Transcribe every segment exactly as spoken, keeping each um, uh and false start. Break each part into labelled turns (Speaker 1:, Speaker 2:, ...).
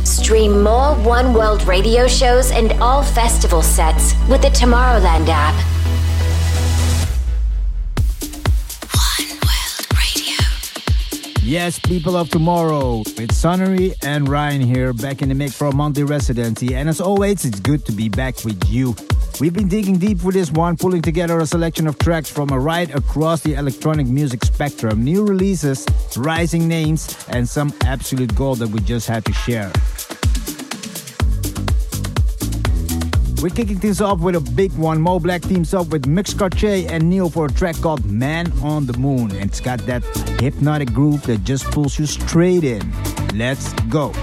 Speaker 1: Stream more One World radio shows and all festival sets with the Tomorrowland app. One World Radio.
Speaker 2: Yes, people of tomorrow, it's Sonnery and Ryan here, back in the mix for a monthly residency. And as always, it's good to be back with you. We've been digging deep for this one, pulling together a selection of tracks from right across the electronic music spectrum, new releases, rising names, and some absolute gold that we just had to share. We're kicking things off with a big one. Mo Black teams up with Mix Cartier and Neil for a track called Man on the Moon. And it's got that hypnotic groove that just pulls you straight in. Let's go.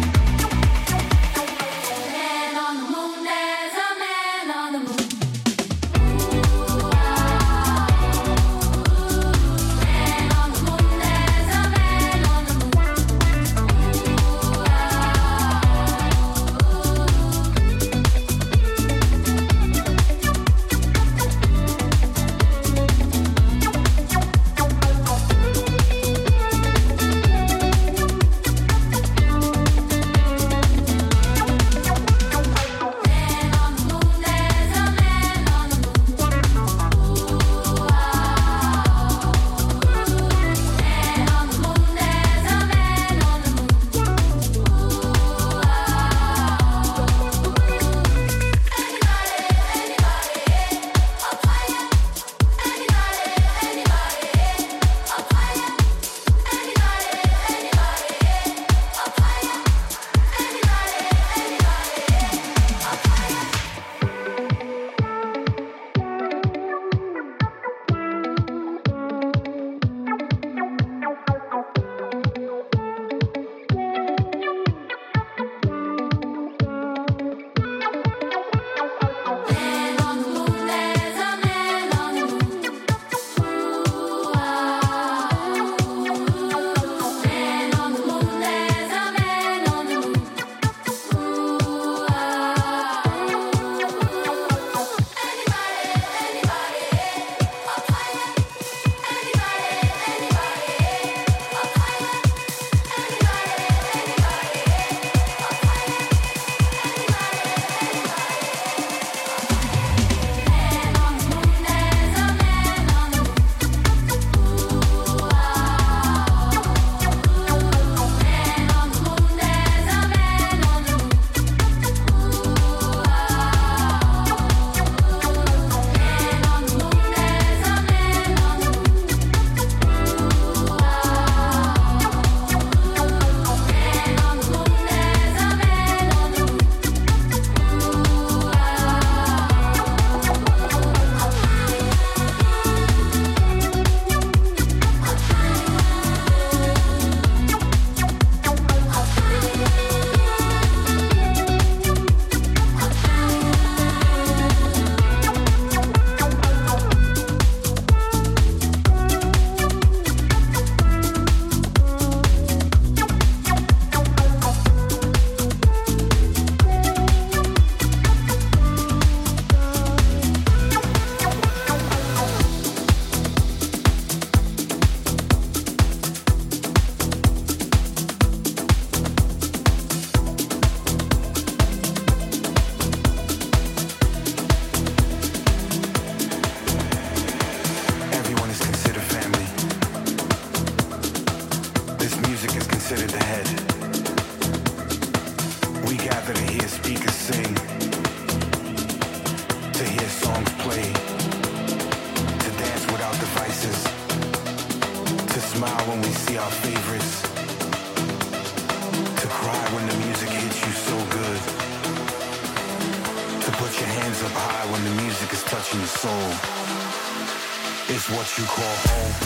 Speaker 3: What you call home.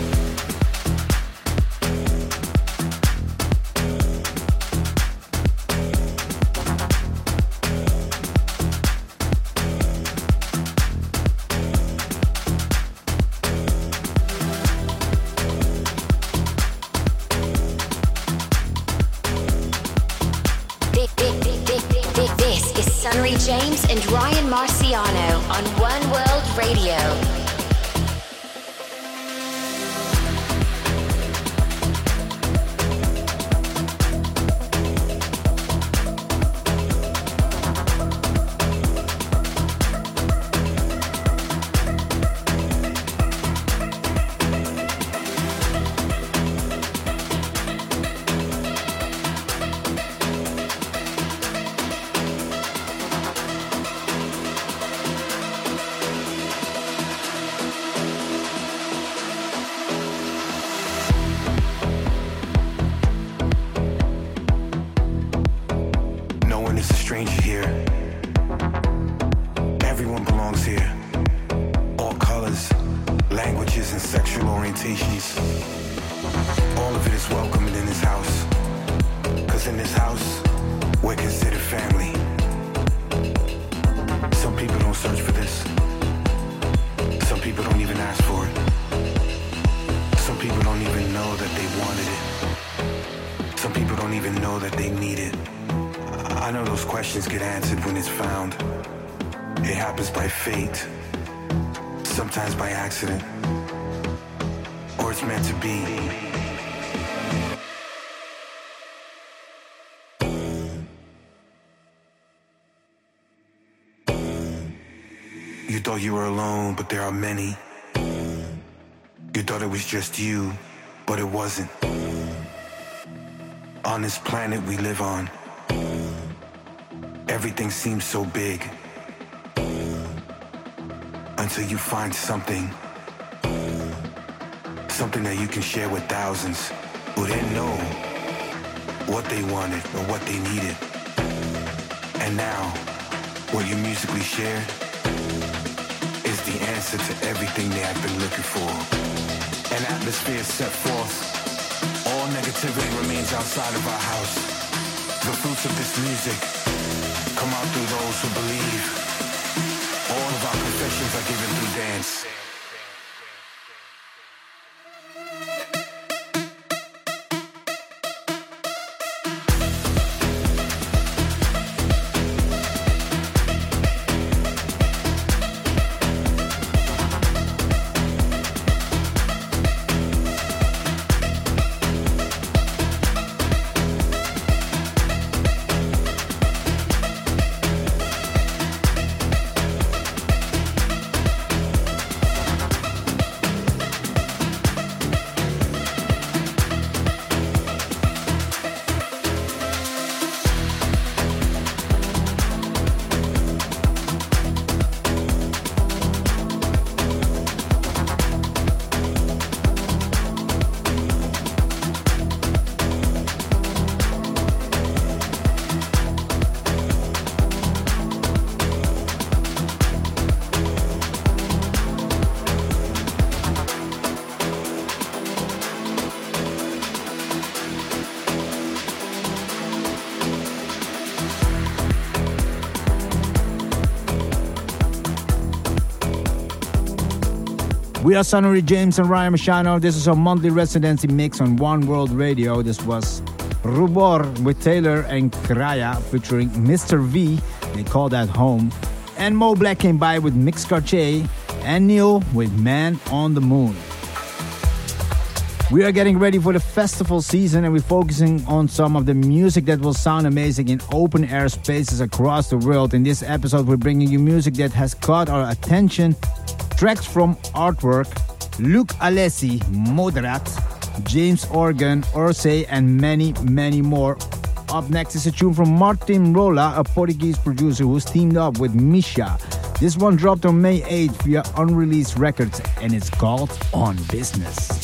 Speaker 1: This is Sunnery James and Ryan Marciano on One World Radio.
Speaker 3: belongs here. All colors, languages, and sexual orientations. All of it is welcome in this house. Cause in this house, we're considered family. Some people don't search for this. Some people don't even ask for it. Some people don't even know that they wanted it. Some people don't even know that they need it. I know those questions get answered when it's found. It happens by fate, sometimes by accident, or it's meant to be. You thought you were alone, but there are many. You thought it was just you, but it wasn't. On this planet we live on, everything seems so big until you find something, something that you can share with thousands who didn't know what they wanted or what they needed. And now, what you musically share is the answer to everything they have been looking for. An atmosphere set forth. All negativity remains outside of our house. The fruits of this music come out through those who believe. All of our confessions are given through dance.
Speaker 2: We are Sonny James and Ryan Machano. This is our monthly residency mix on One World Radio. This was Rubor with Taylor and Kraya featuring Mister V. They call that home. And Mo Black came by with Mix Cartier and Neil with Man on the Moon. We are getting ready for the festival season and we're focusing on some of the music that will sound amazing in open air spaces across the world. In this episode, we're bringing you music that has caught our attention. Tracks from Artwork, Luke Alessi, Moderat, James Organ, Orsay, and many, many more. Up next is a tune from Martin Rolla, a Portuguese producer who's teamed up with Misha. This one dropped on May eighth via Unreleased Records, and it's called On Business.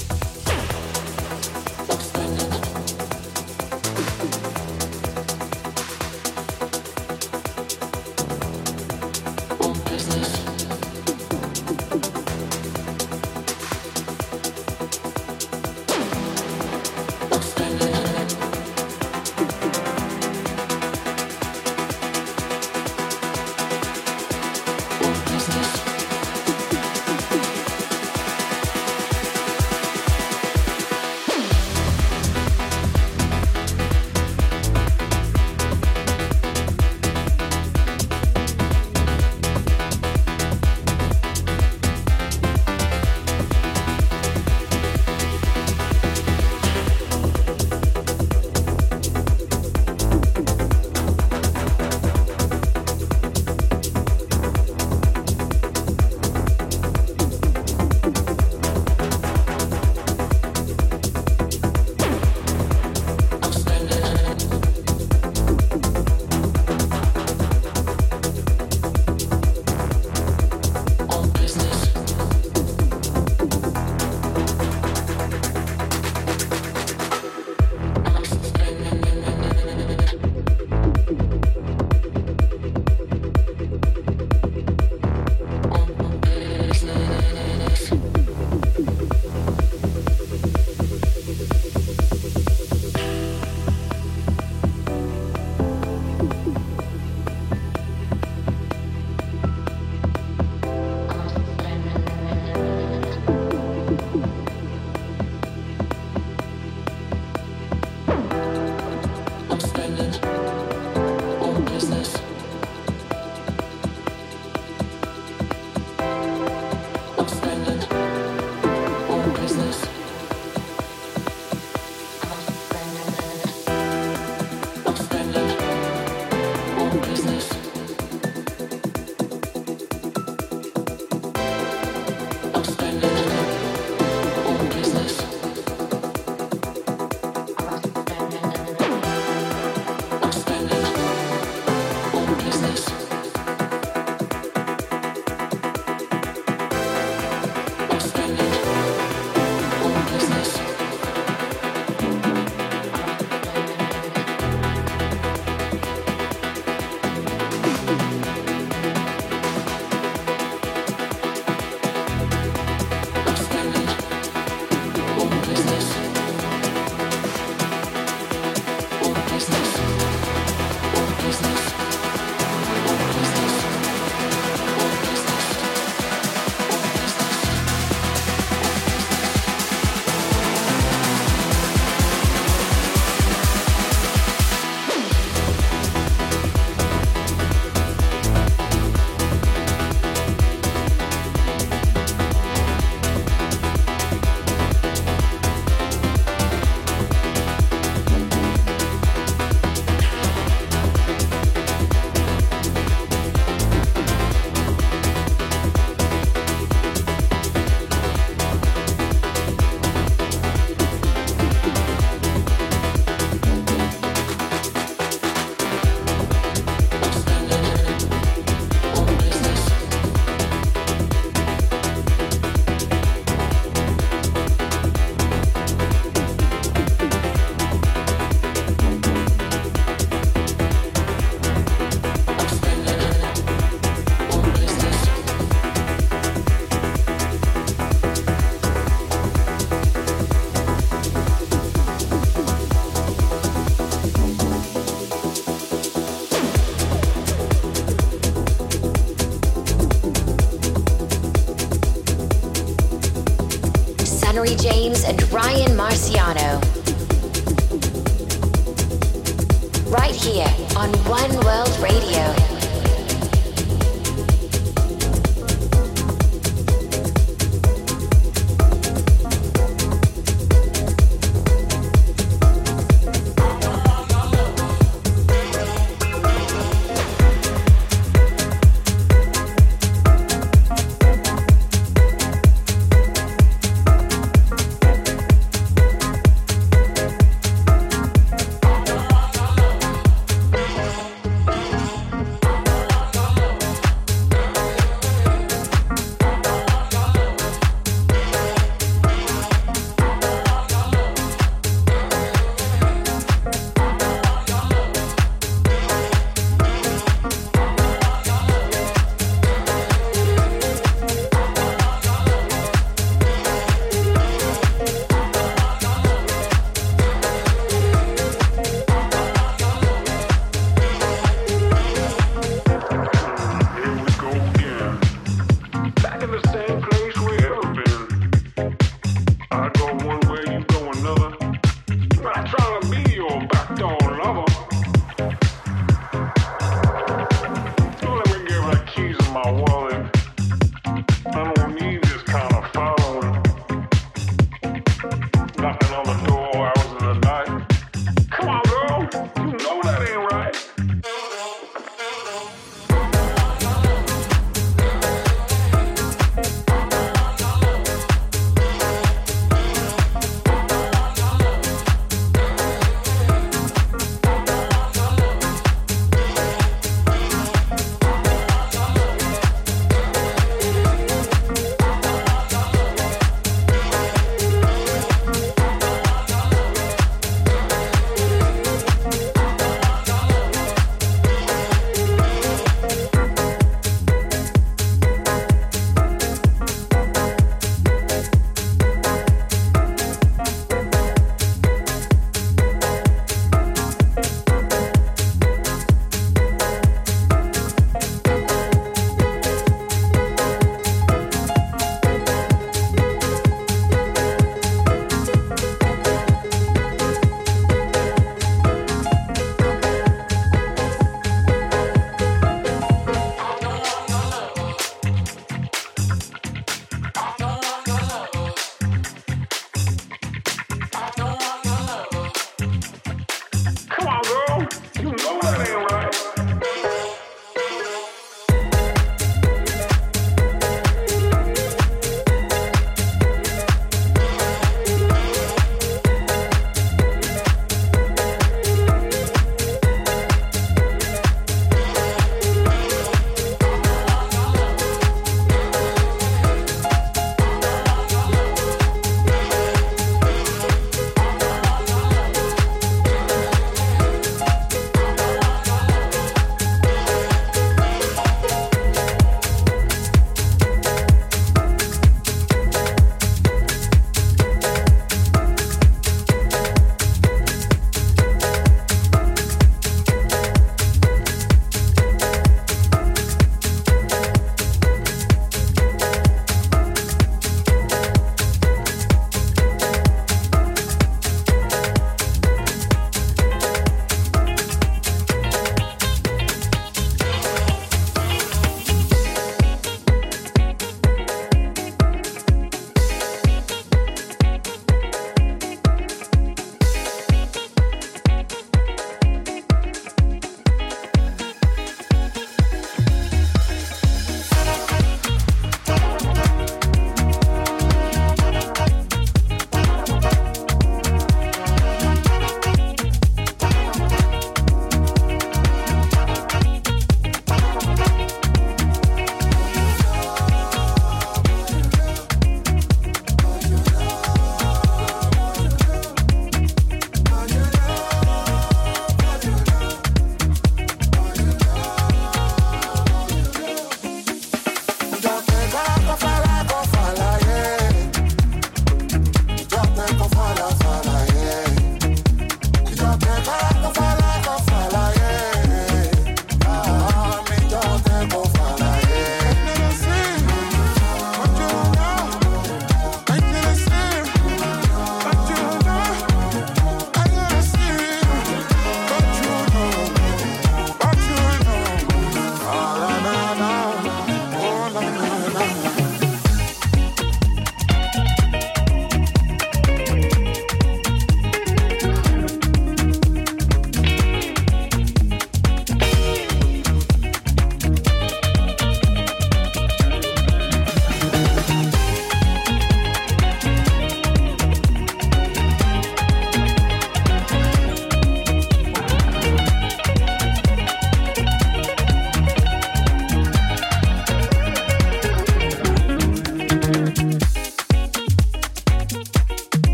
Speaker 1: and Ryan Marciano. Right here on One World Radio.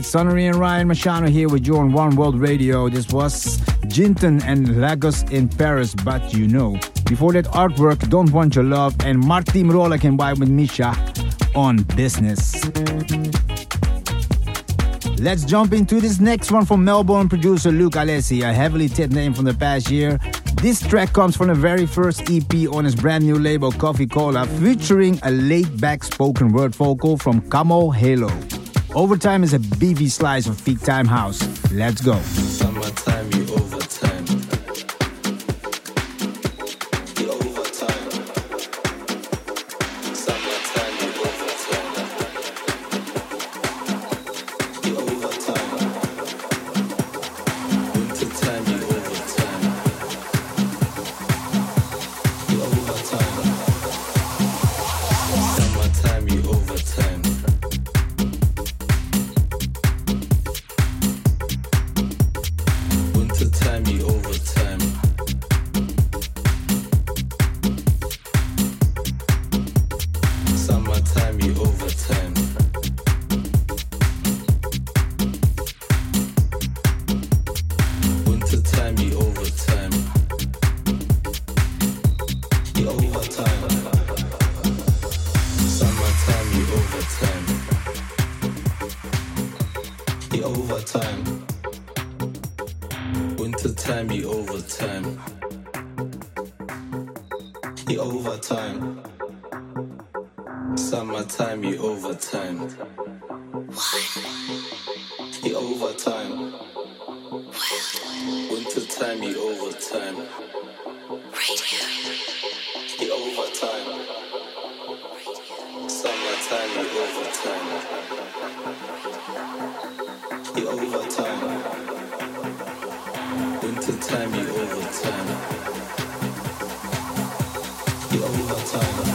Speaker 2: It's Sonnery and Ryan Machano here with you on One World Radio. This was Jinton and Lagos in Paris, But You Know. Before that, Artwork, Don't Want Your Love, and Martin Rolek and Vibe with Misha on Business. Let's jump into this next one from Melbourne producer Luke Alessi, a heavily tipped name from the past year. This track comes from the very first E P on his brand new label Coffee Cola, featuring a laid-back spoken word vocal from Camo Halo. Overtime is a beefy slice of peak time house. Let's go.
Speaker 4: Summertime, you overtime. You overtime. Summertime, you overtime. You overtime. Wintertime, you overtime. You overtime. Summertime, you overtime. Time you overtime. Summertime you overtime. Wintertime you overtime. You overtime. Summertime you overtime. You overtime. Wintertime, you overtime. You overtime. Summertime, you overtime. You overtime. Wintertime, you overtime. You overtime. Summertime, you overtime. You overtime. Wintertime, you overtime. You overtime.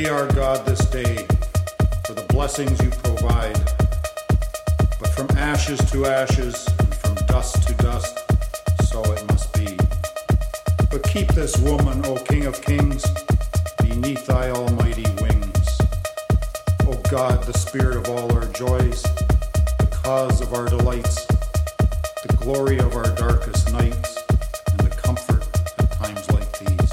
Speaker 5: thee, our God, this day for the blessings you provide. But from ashes to ashes, and from dust to dust, so it must be. But keep this woman, O King of Kings, beneath thy almighty wings. O God, the spirit of all our joys, the cause of our delights, the glory of our darkest nights, and the comfort at times like these.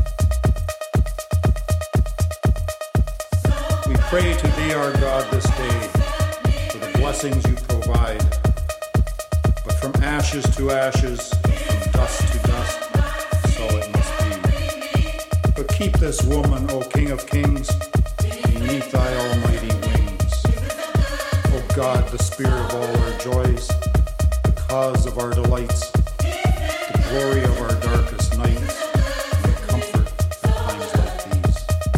Speaker 5: We pray to thee, our God, this day for the blessings you provide. But from ashes to ashes, from dust to dust, so it must be. But keep this woman, O King of Kings, beneath thy almighty wings. O God, the spirit of all our joys, the cause of our delights, the glory of our darkest nights, and the comfort at times like these.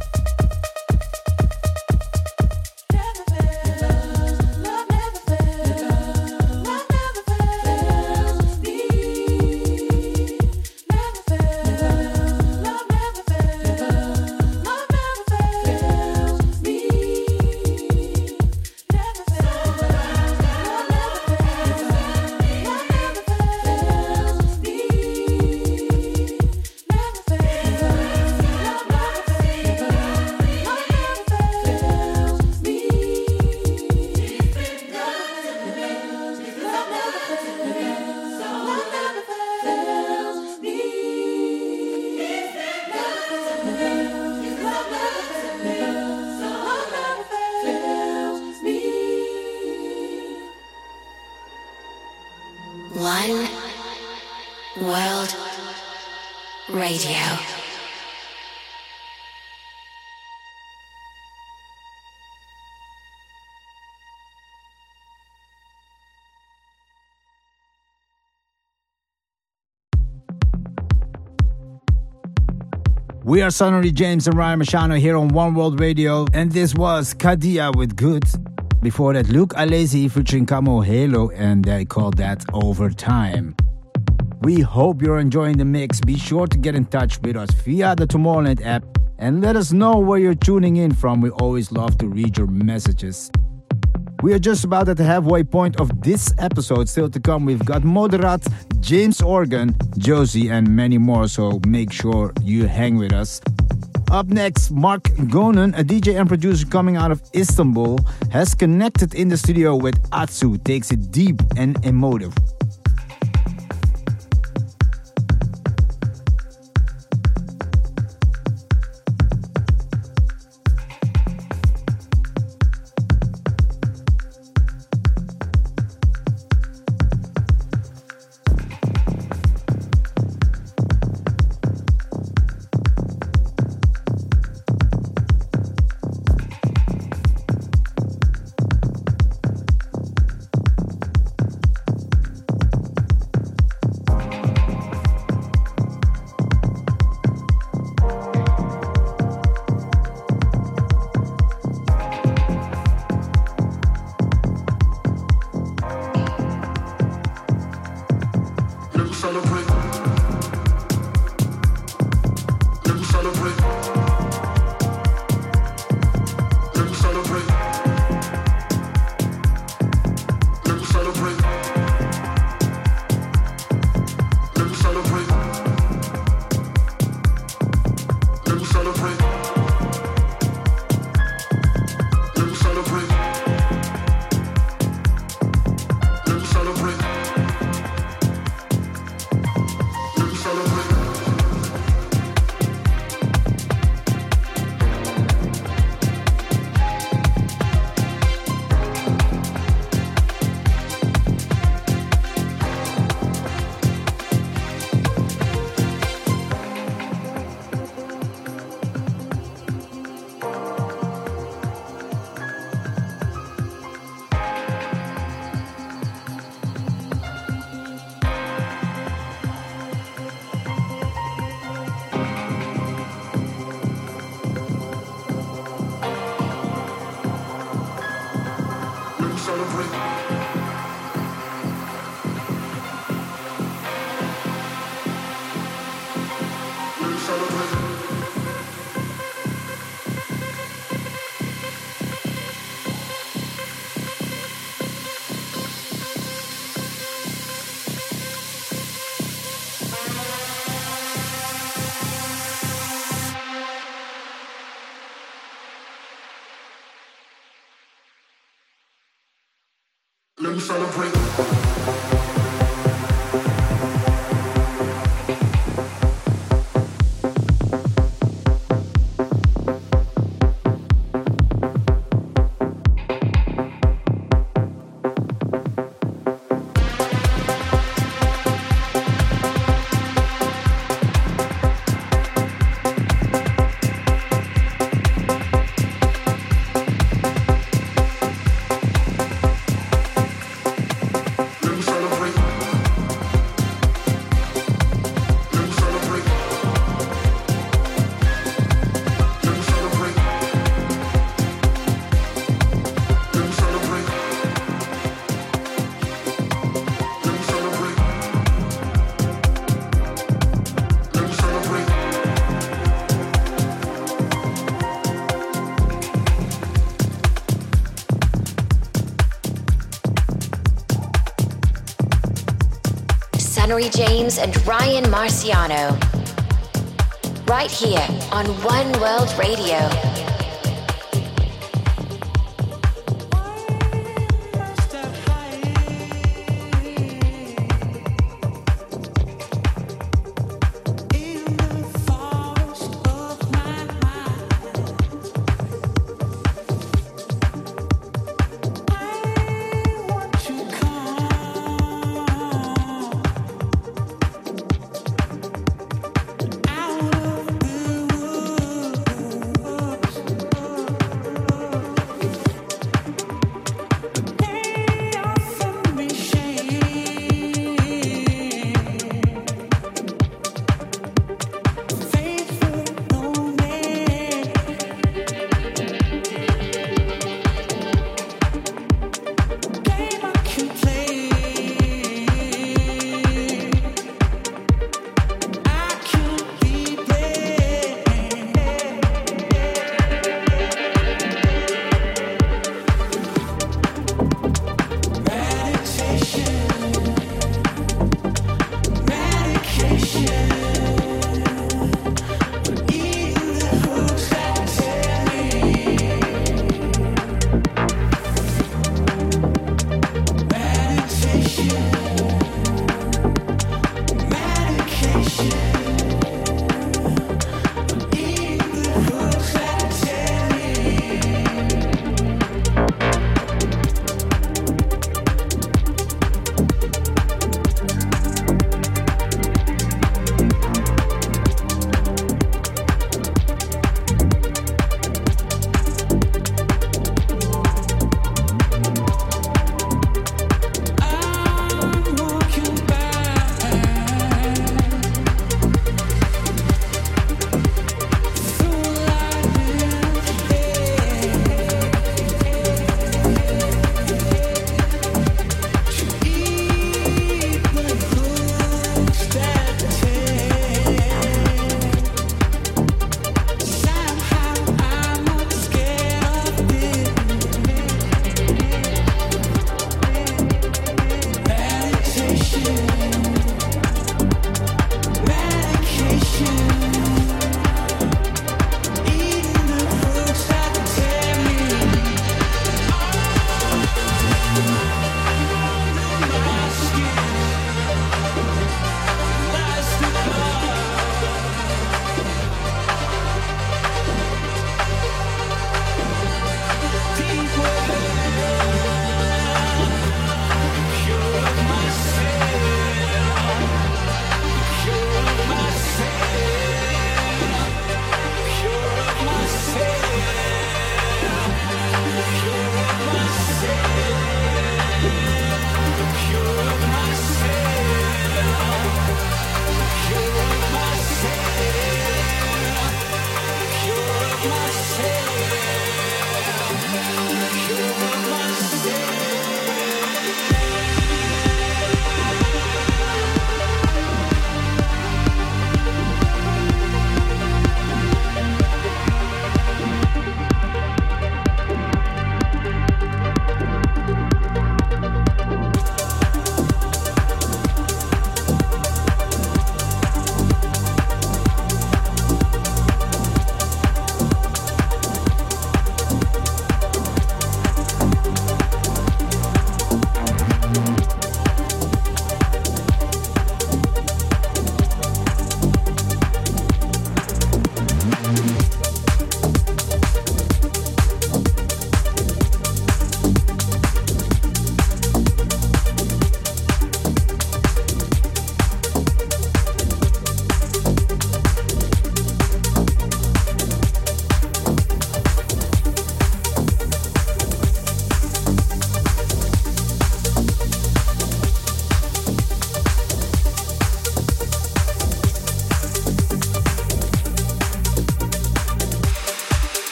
Speaker 1: One World Radio.
Speaker 2: We are Sonny James and Ryan Machano here on One World Radio, and this was Kadia with Good. Before that, Luke Alesi featuring Camo Halo, and they called that Overtime. We hope you're enjoying the mix. Be sure to get in touch with us via the Tomorrowland app and let us know where you're tuning in from. We always love to read your messages. We are just about at the halfway point of this episode. Still to come, we've got Moderat, James Organ, Josie, and many more, so make sure you hang with us. Up next, Mark Gonen, a D J and producer coming out of Istanbul, has connected in the studio with Atsu, takes it deep and emotive.
Speaker 1: Sunnery James and Ryan Marciano. Right here on One World Radio.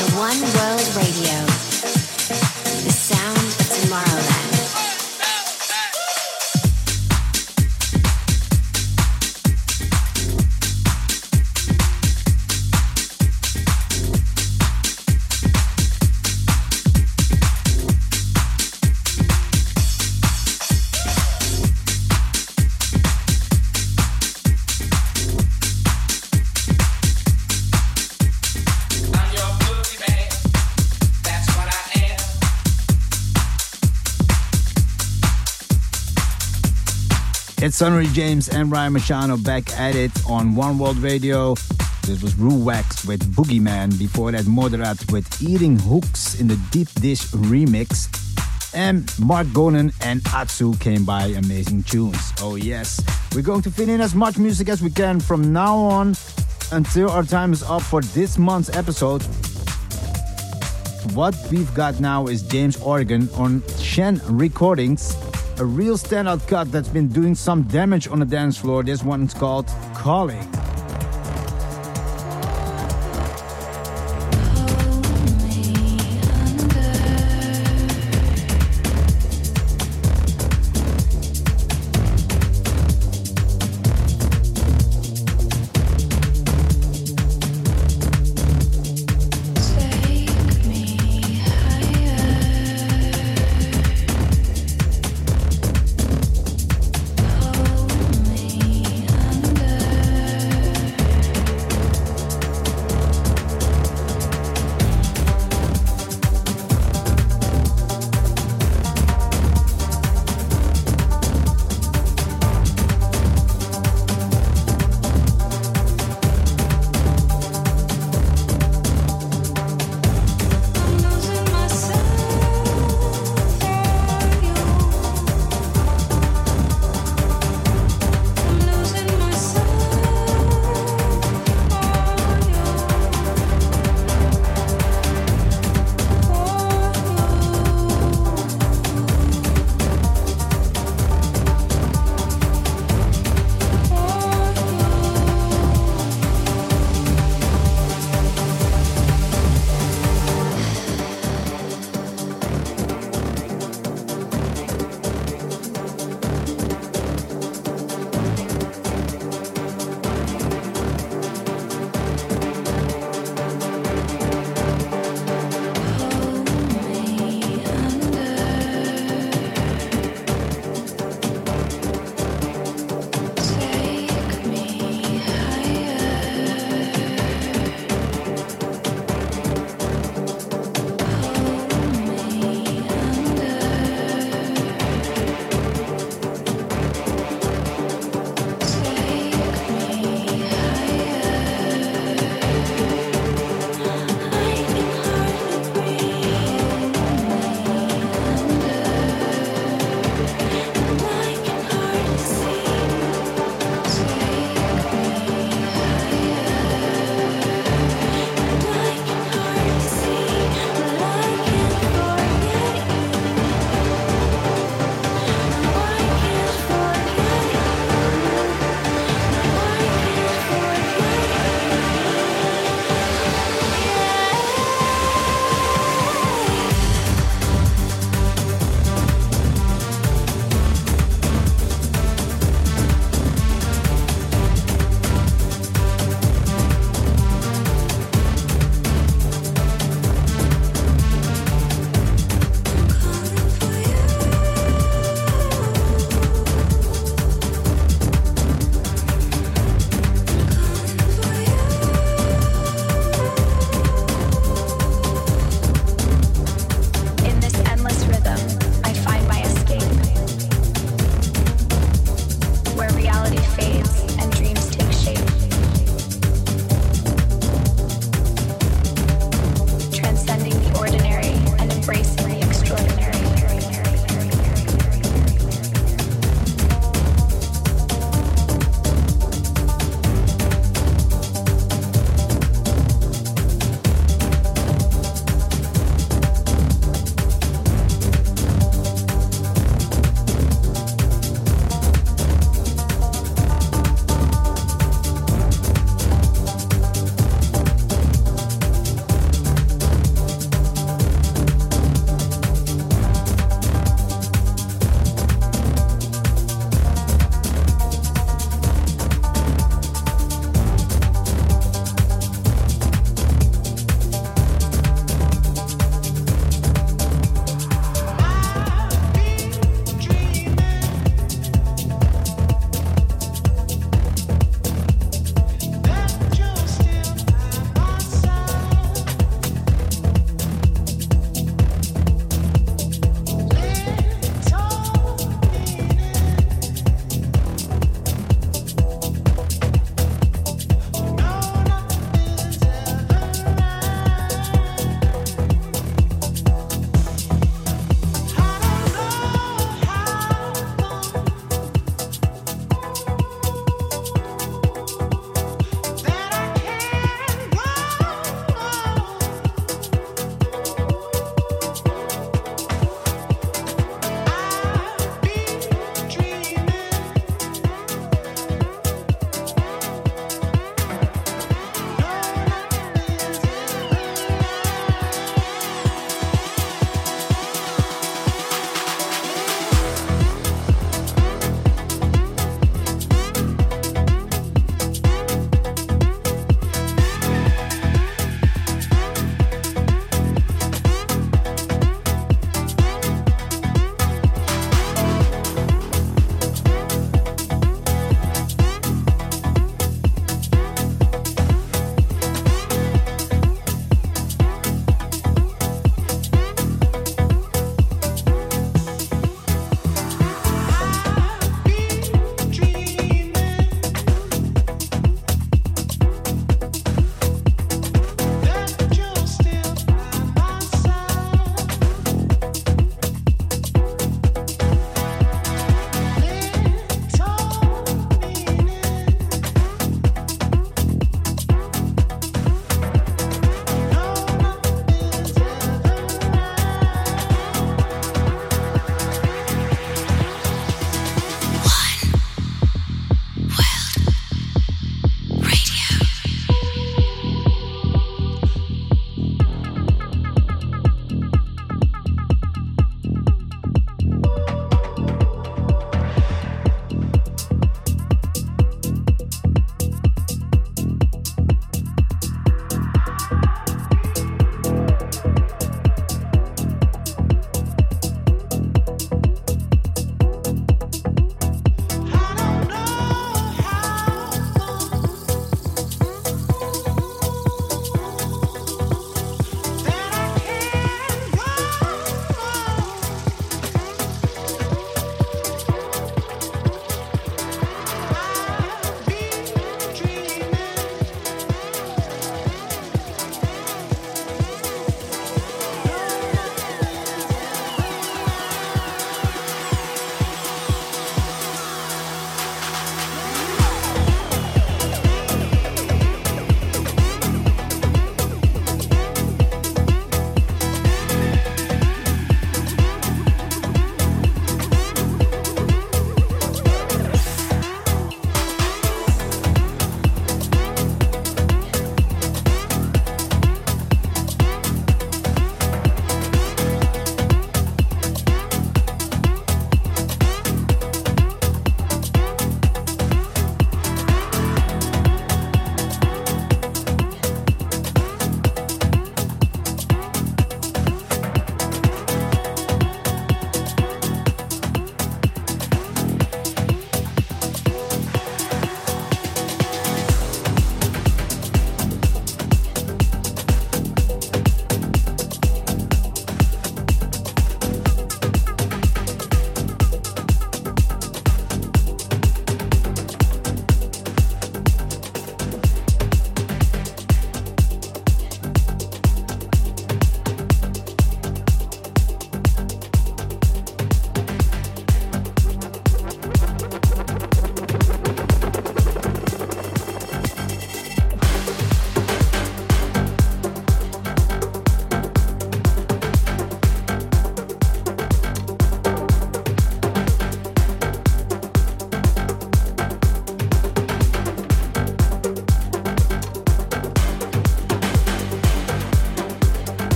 Speaker 1: to One World Radio, the sound of Tomorrowland.
Speaker 2: It's Sonny James and Ryan Marciano back at it on One World Radio. This was Ruwax with Boogeyman. Before that, Moderat with Eating Hooks in the Deep Dish remix. And Mark Gonen and Atsu came by. Amazing tunes. Oh yes, we're going to fit in as much music as we can from now on until our time is up for this month's episode. What we've got now is James Oregon on Shen Recordings. A real standout cut that's been doing some damage on the dance floor. This one's called Calling.
Speaker 6: Hold me under.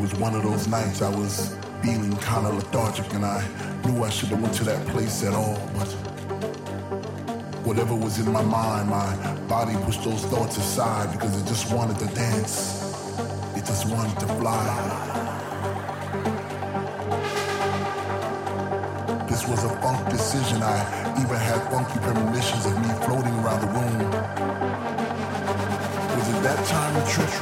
Speaker 6: was one of those nights I was feeling kind of lethargic, and I knew I should have went to that place at all, but whatever was in my mind, my body pushed those thoughts aside because it just wanted to dance. It just wanted to fly. This was a funk decision. I even had funky premonitions of me floating around the room. Was it that time of trip?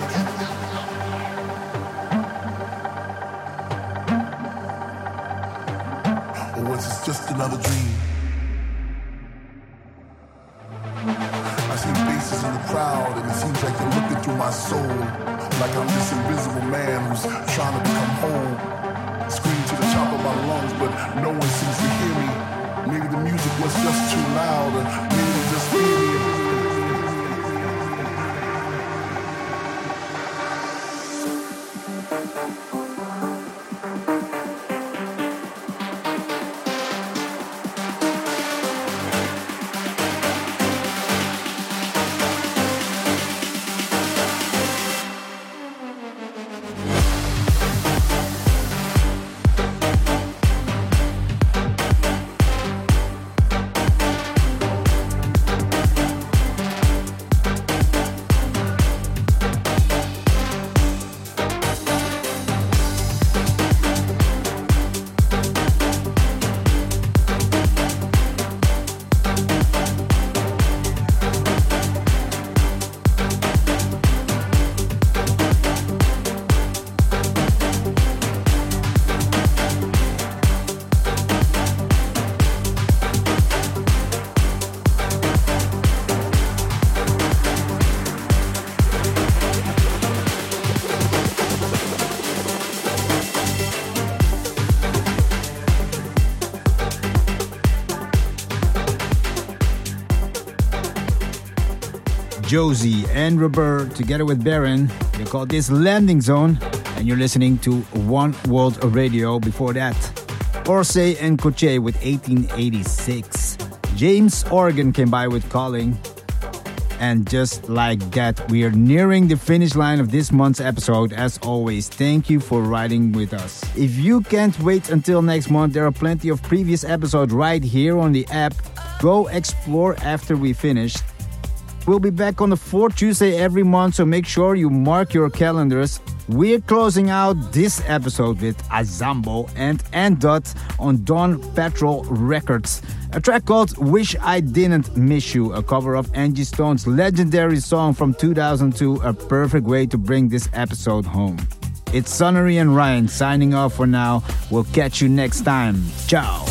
Speaker 6: Or was it just another dream? I see faces in the crowd and it seems like they're looking through my soul, like I'm this invisible man who's trying to become whole. Scream to the top of my lungs, but no one seems to hear me. Maybe the music was just too loud, or maybe they just hear me.
Speaker 2: Josie and Robert together with Baron. They call this Landing Zone, and you're listening to One World Radio. Before that, Orsay and Koche with eighteen eighty-six. James Organ came by with Calling. And just like that, we are nearing the finish line of this month's episode. As always, thank you for riding with us. If you can't wait until next month, there are plenty of previous episodes right here on the app. Go explore after we finish. We'll be back on the fourth Tuesday every month, so make sure you mark your calendars. We're closing out this episode with Azambo and Andot on Dawn Patrol Records. A track called Wish I Didn't Miss You, a cover of Angie Stone's legendary song from two thousand two, a perfect way to bring this episode home. It's Sonnery and Ryan signing off for now. We'll catch you next time. Ciao.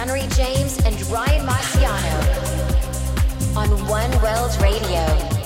Speaker 1: Sunnery James and Ryan Marciano on One World Radio.